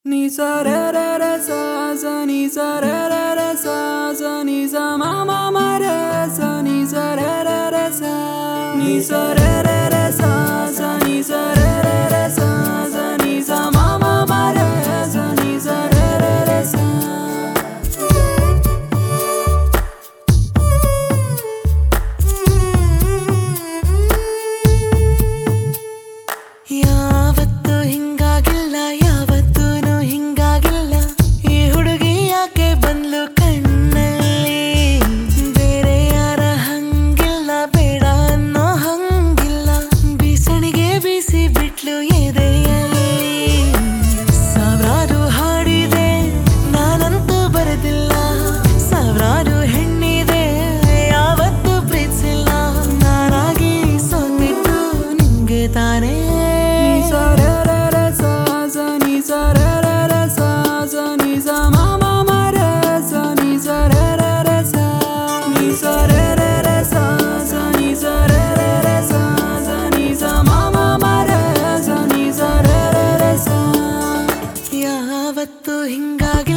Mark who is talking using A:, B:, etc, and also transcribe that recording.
A: Ni sa re re re sa ni sa re re re sa ni sa ma ma ma re sa ni sa re re re sa ni sa re re re sa ni sa re re re sa ni sa ma ma ma re sa ni sa re re re sa
B: ಯಾವತ್ತೂ ಹಿಂಗಾಗಿಲ್ಲ ಯಾವತ್ತೂನು ಹಿಂಗಾಗಿಲ್ಲ ಈ ಹುಡುಗಿ ಯಾಕೆ ಬಂದ್ಲು ಕಣ್ಣಲ್ಲಿ ಬೇರೆ ಯಾರ ಹಂಗಿಲ್ಲ ಬೇಡ ಅನ್ನೋ ಹಂಗಿಲ್ಲ ಬೀಸಣಿಗೆ ಬೀಸಿ ಬಿಟ್ಲು ಎದೆಯಲ್ಲಿ ಸಾವಿರಾರು ಹಾಡಿದೆ ನಾನಂತೂ ಬರೆದಿಲ್ಲ ಸಾವಿರಾರು ಹೆಣ್ಣಿದೆ ಯಾವತ್ತೂ ಪ್ರೀತಿಸಿಲ್ಲ ನಾನಾಗಿ ಸೋತಿದ್ದು ನಿಂಗೆ ತಾನೇ ಯಾವತ್ತೂ ಹಿಂಗಾಗಿ